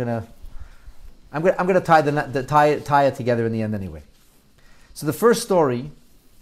I'm gonna tie it together in the end anyway. So the first story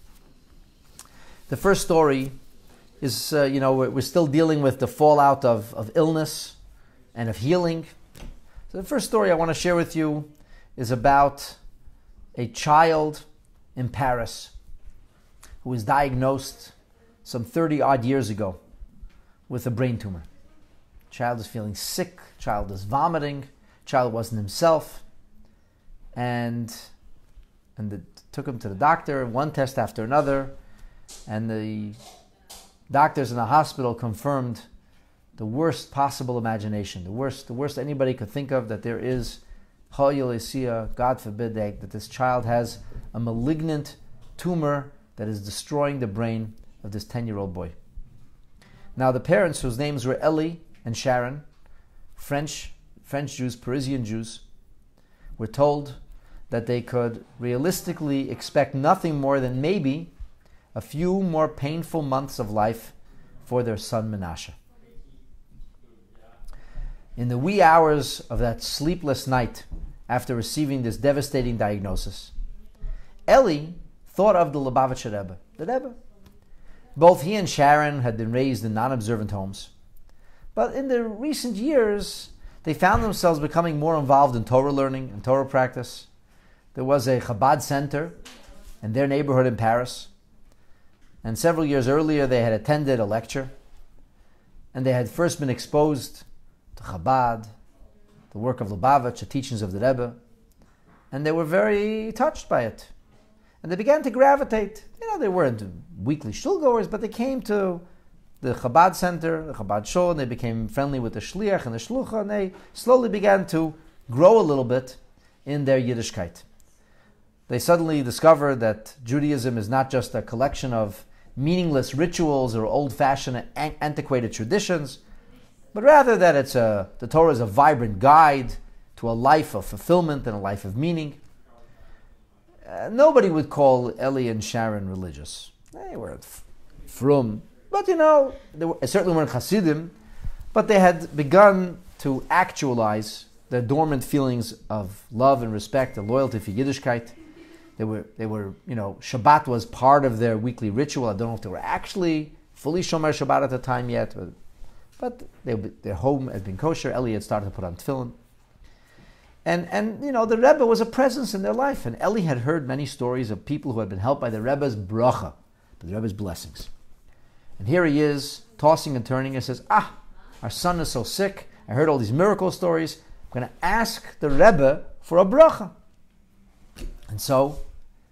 is we're still dealing with the fallout of illness and of healing. So the first story I want to share with you is about a child in Paris who was diagnosed some 30 odd years ago with a brain tumor. Child is feeling sick, child is vomiting, child wasn't himself, and they took him to the doctor, one test after another, and the doctors in the hospital confirmed the worst possible imagination, the worst anybody could think of, that there is, God forbid, that this child has a malignant tumor that is destroying the brain of this 10-year-old boy. Now the parents, whose names were Ellie and Sharon, French Jews, Parisian Jews, were told that they could realistically expect nothing more than maybe a few more painful months of life for their son Menashe. In the wee hours of that sleepless night after receiving this devastating diagnosis, Ellie thought of the Lubavitcher Rebbe, the Rebbe. Both he and Sharon had been raised in non-observant homes, but in the recent years, they found themselves becoming more involved in Torah learning and Torah practice. There was a Chabad center in their neighborhood in Paris, and several years earlier they had attended a lecture, and they had first been exposed to Chabad, the work of Lubavitch, the teachings of the Rebbe, and they were very touched by it. And they began to gravitate. They weren't weekly shul goers, but they came to the Chabad center, the Chabad shul, and they became friendly with the shliach and the shlucha, and they slowly began to grow a little bit in their Yiddishkeit. They suddenly discovered that Judaism is not just a collection of meaningless rituals or old-fashioned, antiquated traditions, but rather that the Torah is a vibrant guide to a life of fulfillment and a life of meaning. Nobody would call Ellie and Sharon religious. They were frum, but they certainly weren't Hasidim, but they had begun to actualize their dormant feelings of love and respect and loyalty for Yiddishkeit. They were, Shabbat was part of their weekly ritual. I don't know if they were actually fully Shomer Shabbat at the time yet, but their home had been kosher. Ellie had started to put on tefillin. And the Rebbe was a presence in their life. And Ellie had heard many stories of people who had been helped by the Rebbe's bracha, the Rebbe's blessings. And here he is, tossing and turning, and says, our son is so sick. I heard all these miracle stories. I'm going to ask the Rebbe for a bracha. And so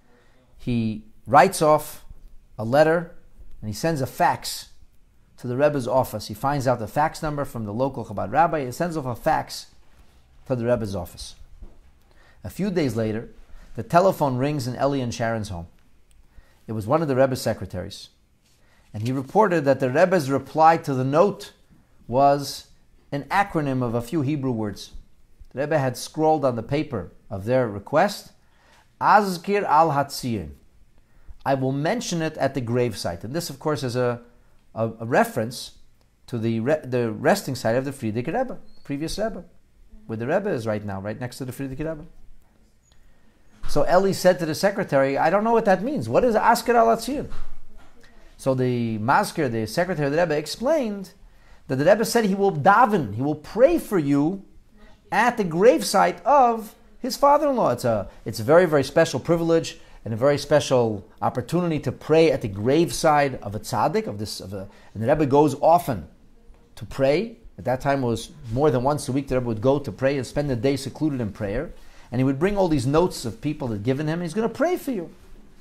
he writes off a letter and he sends a fax to the Rebbe's office. He finds out the fax number from the local Chabad rabbi. He sends off a fax to the Rebbe's office. A few days later, the telephone rings in Ellie and Sharon's home. It was one of the Rebbe's secretaries. And he reported that the Rebbe's reply to the note was an acronym of a few Hebrew words. The Rebbe had scrawled on the paper of their request, Azkir al Hatzion. I will mention it at the gravesite. And this, of course, is a reference to the resting site of the Frierdiker Rebbe, previous Rebbe, where the Rebbe is right now, right next to the Frierdiker Rebbe. So Ellie said to the secretary, I don't know what that means. What is Azkir al Hatzion? So the Masker, the secretary of the Rebbe, explained that the Rebbe said he will daven, he will pray for you at the gravesite of his father-in-law. It's a very, very special privilege and a very special opportunity to pray at the graveside of a tzaddik, and the Rebbe goes often to pray. At that time it was more than once a week the Rebbe would go to pray and spend the day secluded in prayer. And he would bring all these notes of people that had given him, and he's going to pray for you.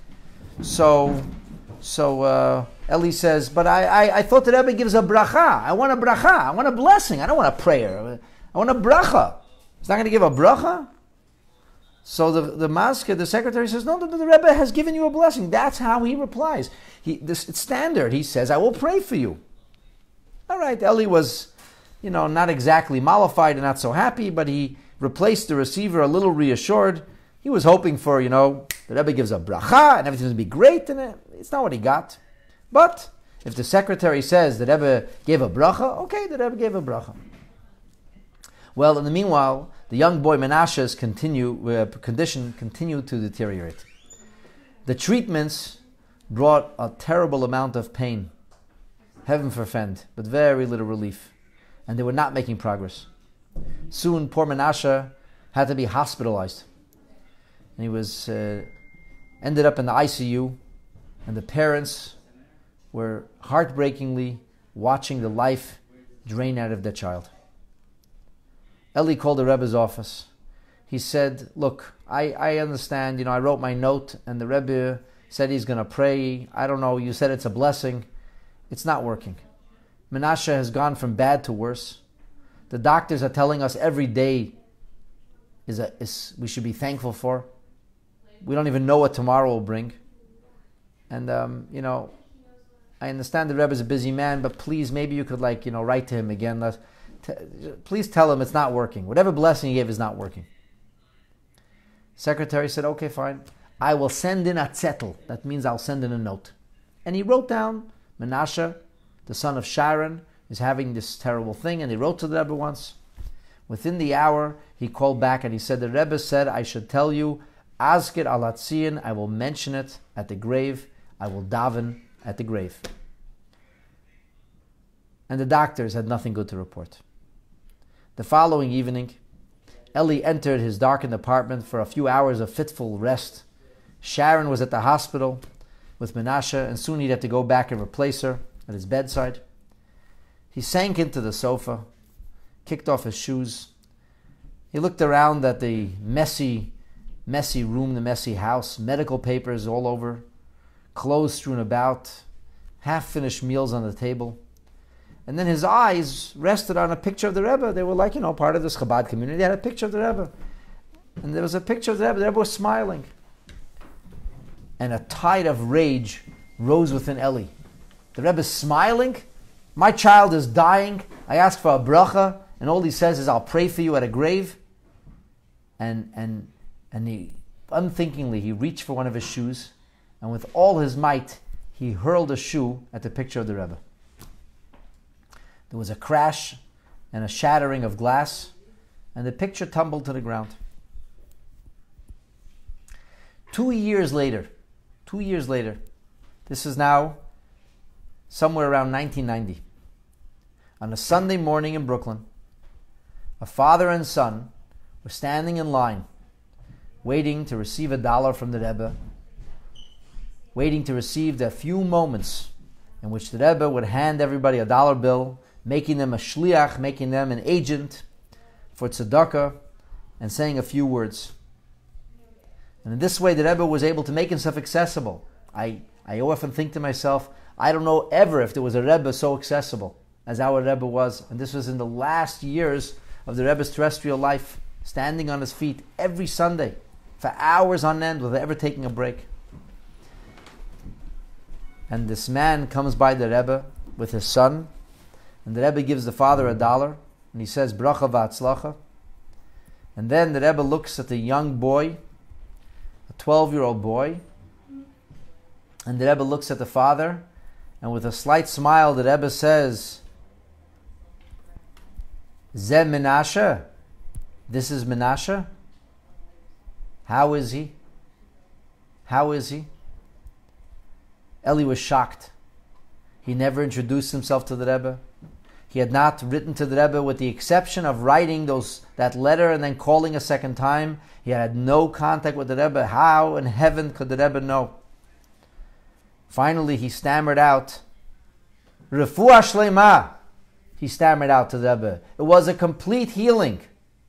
So Eli says, but I thought the Rebbe gives a bracha. I want a bracha. I want a blessing. I don't want a prayer. I want a bracha. He's not going to give a bracha? So the masker, the secretary says, no, the Rebbe has given you a blessing. That's how he replies. It's standard. He says, I will pray for you. All right, Eli was, not exactly mollified and not so happy, but he replaced the receiver a little reassured. He was hoping for, the Rebbe gives a bracha and everything's going to be great, and it's not what he got. But if the secretary says the Rebbe gave a bracha, okay, the Rebbe gave a bracha. Well, in the meanwhile, the young boy Menashe's condition continued to deteriorate. The treatments brought a terrible amount of pain, heaven forfend, but very little relief, and they were not making progress. Soon, poor Menashe had to be hospitalized, and he was ended up in the ICU, and the parents were heartbreakingly watching the life drain out of their child. Eli called the Rebbe's office. He said, look, I understand, I wrote my note and the Rebbe said he's going to pray. I don't know, you said it's a blessing. It's not working. Menashe has gone from bad to worse. The doctors are telling us every day we should be thankful for. We don't even know what tomorrow will bring. And, I understand the Rebbe is a busy man, but please, maybe you could write to him again. Please tell him it's not working. Whatever blessing he gave is not working. Secretary said, okay, fine. I will send in a zettel. That means I'll send in a note. And he wrote down, Menashe, the son of Sharon, is having this terrible thing. And he wrote to the Rebbe once. Within the hour, he called back and he said, the Rebbe said, I should tell you, Azkir al-Hatzion, I will mention it at the grave. I will daven at the grave. And the doctors had nothing good to report. The following evening, Eli entered his darkened apartment for a few hours of fitful rest. Sharon was at the hospital with Menashe, and soon he'd have to go back and replace her at his bedside. He sank into the sofa, kicked off his shoes. He looked around at the messy room, the messy house, medical papers all over, clothes strewn about, half-finished meals on the table. And then his eyes rested on a picture of the Rebbe. They were part of this Chabad community. They had a picture of the Rebbe. And there was a picture of the Rebbe. The Rebbe was smiling. And a tide of rage rose within Eli. The Rebbe is smiling. My child is dying. I ask for a bracha. And all he says is, I'll pray for you at a grave. And he, unthinkingly, he reached for one of his shoes. And with all his might, he hurled a shoe at the picture of the Rebbe. There was a crash and a shattering of glass, and the picture tumbled to the ground. 2 years later, this is now somewhere around 1990, on a Sunday morning in Brooklyn, a father and son were standing in line, waiting to receive $1 from the Rebbe, waiting to receive the few moments in which the Rebbe would hand everybody a $1 bill, making them a shliach, making them an agent for tzedakah, and saying a few words. And in this way, the Rebbe was able to make himself accessible. I often think to myself, I don't know ever if there was a Rebbe so accessible as our Rebbe was. And this was in the last years of the Rebbe's terrestrial life, standing on his feet every Sunday for hours on end without ever taking a break. And this man comes by the Rebbe with his son, and the Rebbe gives the father $1, and he says, Bracha v'atzlacha. And then the Rebbe looks at the young boy, a 12-year-old boy, and the Rebbe looks at the father, and with a slight smile, the Rebbe says, Zeh Menashe, this is Menashe. How is he? How is he? Eli was shocked. He never introduced himself to the Rebbe. He had not written to the Rebbe with the exception of writing that letter and then calling a second time. He had no contact with the Rebbe. How in heaven could the Rebbe know? Finally, he stammered out, Refuah Shlema. He stammered out to the Rebbe. It was a complete healing.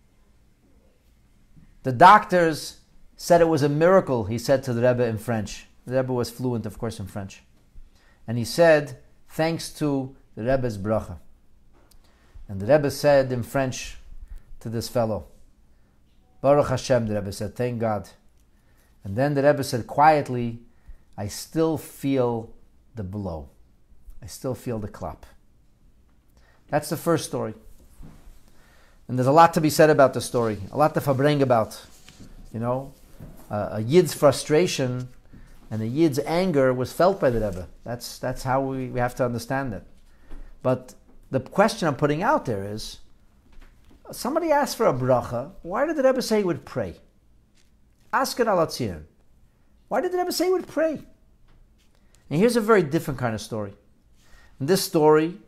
The doctors said it was a miracle, he said to the Rebbe in French. The Rebbe was fluent, of course, in French. And he said, thanks to the Rebbe's bracha. And the Rebbe said in French to this fellow, Baruch Hashem, the Rebbe said, thank God. And then the Rebbe said quietly, I still feel the blow. I still feel the clap. That's the first story. And there's a lot to be said about the story, a lot to fabring about. A Yid's frustration and a Yid's anger was felt by the Rebbe. That's how we have to understand it. But the question I'm putting out there is, Somebody asked for a bracha. Why did the Rebbe say he would pray? Ask it al. Why did the Rebbe say he would pray? And here's a very different kind of story. In this story,